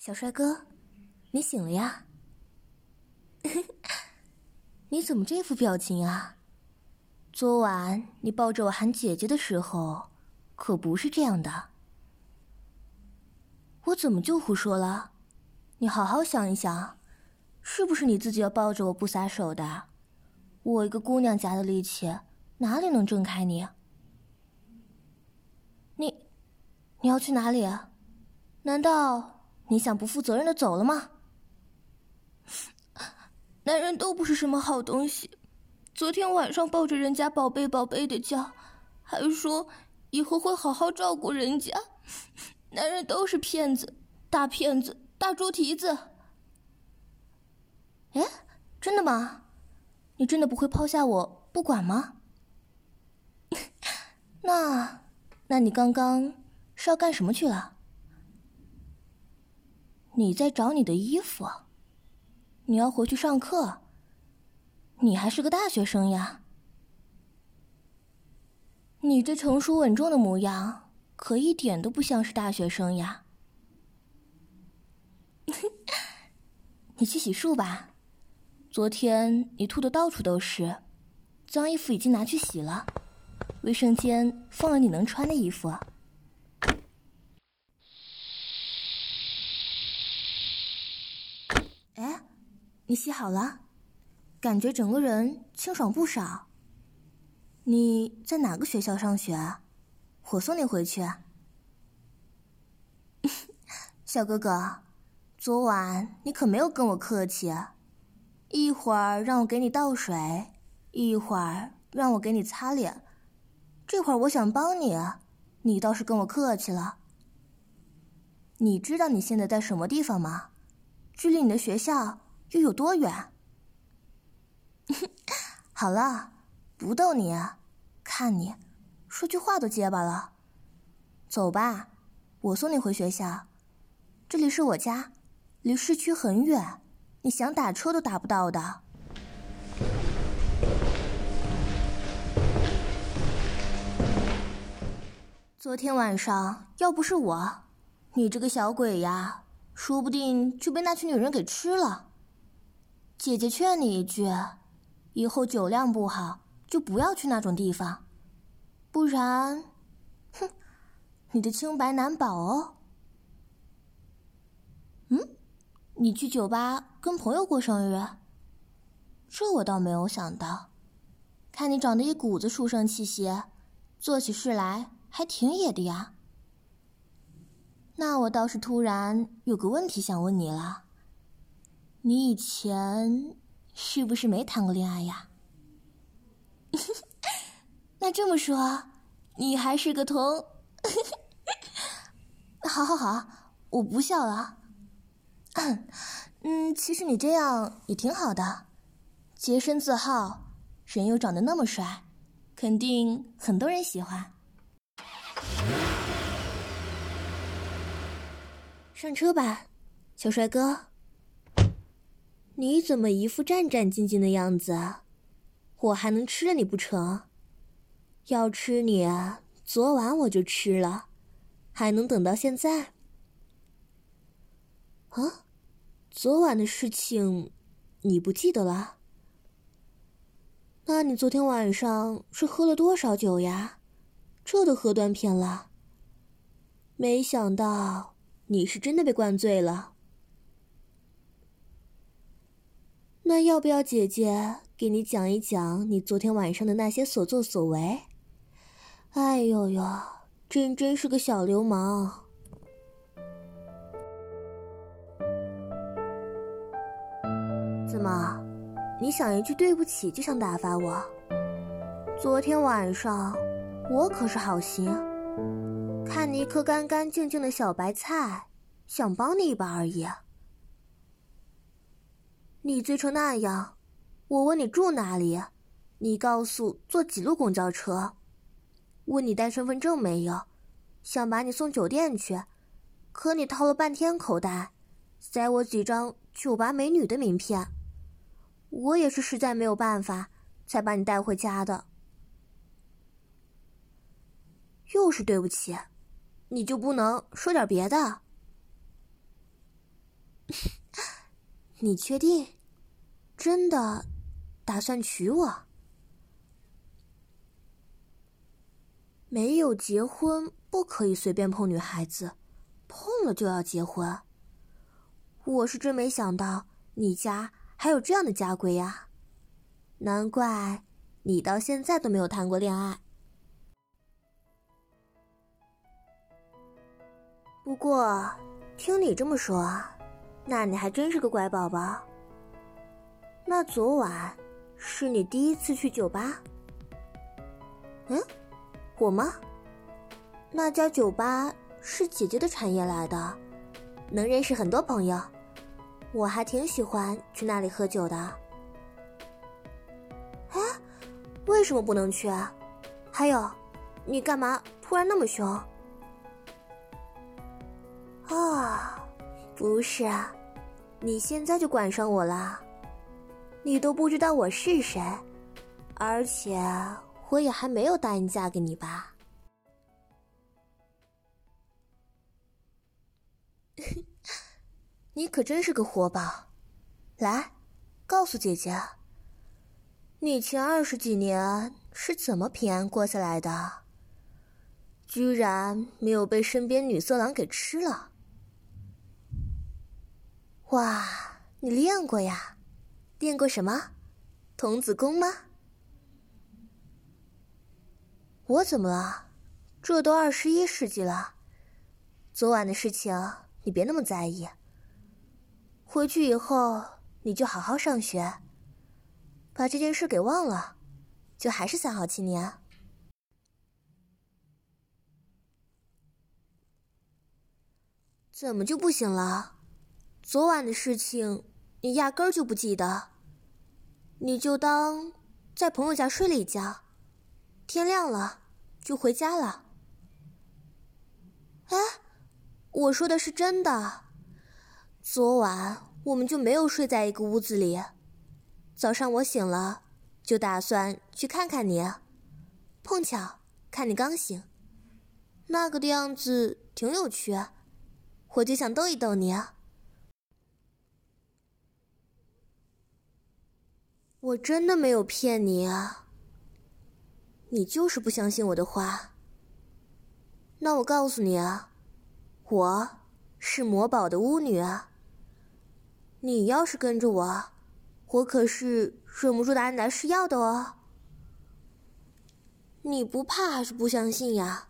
小帅哥，你醒了呀？你怎么这副表情啊？昨晚你抱着我喊姐姐的时候，可不是这样的。我怎么就胡说了？你好好想一想，是不是你自己要抱着我不撒手的？我一个姑娘家的力气，哪里能挣开你？你要去哪里？难道你想不负责任的走了吗？男人都不是什么好东西，昨天晚上抱着人家宝贝宝贝的叫，还说以后会好好照顾人家。男人都是骗子，大骗子，大猪蹄子。哎，真的吗？你真的不会抛下我不管吗？那你刚刚是要干什么去了？你在找你的衣服，你要回去上课，你还是个大学生呀。你这成熟稳重的模样，可一点都不像是大学生呀。你去洗漱吧，昨天你吐的到处都是，脏衣服已经拿去洗了，卫生间放了你能穿的衣服。哎，你洗好了，感觉整个人清爽不少。你在哪个学校上学啊？我送你回去。小哥哥，昨晚你可没有跟我客气，一会儿让我给你倒水，一会儿让我给你擦脸，这会儿我想帮你，你倒是跟我客气了。你知道你现在在什么地方吗？距离你的学校又有多远？好了，不逗你，看你说句话都结巴了。走吧，我送你回学校。这里是我家，离市区很远，你想打车都打不到的。昨天晚上要不是我，你这个小鬼呀，说不定就被那群女人给吃了。姐姐劝你一句，以后酒量不好就不要去那种地方，不然，哼，你的清白难保哦。你去酒吧跟朋友过生日？这我倒没有想到，看你长得一股子书生气息，做起事来还挺野的呀。那我倒是突然有个问题想问你了，你以前是不是没谈过恋爱呀？那这么说，你还是个同……好，我不笑了。其实你这样也挺好的，洁身自好，人又长得那么帅，肯定很多人喜欢。上车吧，小帅哥。你怎么一副战战兢兢的样子？我还能吃了你不成？要吃你，昨晚我就吃了，还能等到现在？啊？昨晚的事情你不记得了？那你昨天晚上是喝了多少酒呀？这都喝断片了。没想到你是真的被灌醉了。那要不要姐姐给你讲一讲你昨天晚上的那些所作所为？哎呦呦，真是个小流氓。怎么，你想一句对不起就想打发我？昨天晚上我可是好心，看你一颗干干净净的小白菜，想帮你一把而已。你醉成那样，我问你住哪里，你告诉坐几路公交车，问你带身份证没有，想把你送酒店去，可你掏了半天口袋，塞我几张酒吧美女的名片，我也是实在没有办法才把你带回家的。又是对不起，你就不能说点别的？ 你确定？真的打算娶我？没有结婚不可以随便碰女孩子，碰了就要结婚。我是真没想到你家还有这样的家规呀，难怪你到现在都没有谈过恋爱。不过听你这么说，那你还真是个乖宝宝。那昨晚是你第一次去酒吧？我吗？那家酒吧是姐姐的产业来的，能认识很多朋友，我还挺喜欢去那里喝酒的。为什么不能去啊？还有，你干嘛突然那么凶？不是啊，你现在就管上我了？你都不知道我是谁，而且我也还没有答应嫁给你吧？你可真是个活宝。来，告诉姐姐，你前20几年是怎么平安过下来的？居然没有被身边女色狼给吃了。哇，你练过呀？练过什么？童子功吗？我怎么了？这都21世纪了，昨晚的事情你别那么在意。回去以后你就好好上学，把这件事给忘了，就还是3好青年。怎么就不行了？昨晚的事情你压根儿就不记得，你就当在朋友家睡了一觉，天亮了就回家了。我说的是真的，昨晚我们就没有睡在一个屋子里，早上我醒了就打算去看看你，碰巧看你刚醒，那个的样子挺有趣，我就想逗一逗你。我真的没有骗你啊，你就是不相信我的话。那我告诉你啊，我是魔堡的巫女啊。你要是跟着我，我可是忍不住的安达施药的哦。你不怕还是不相信呀？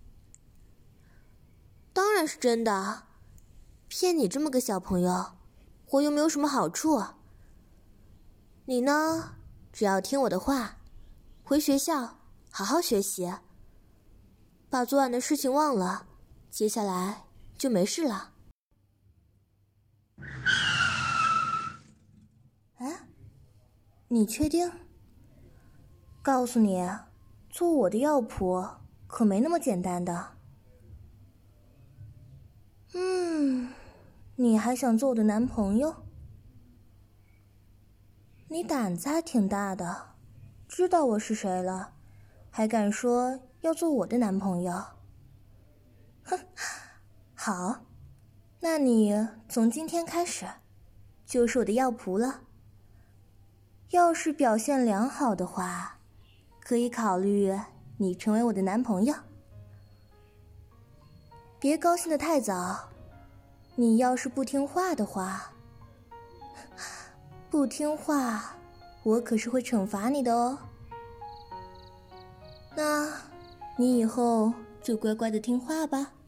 当然是真的，骗你这么个小朋友，我又没有什么好处。你呢，只要听我的话，回学校好好学习，把昨晚的事情忘了，接下来就没事了。你确定？告诉你，做我的药仆可没那么简单的。你还想做我的男朋友？你胆子还挺大的，知道我是谁了，还敢说要做我的男朋友？哼，好，那你从今天开始就是我的药仆了。要是表现良好的话，可以考虑你成为我的男朋友。别高兴得太早，你要是不听话的话，我可是会惩罚你的哦。那你以后就乖乖的听话吧。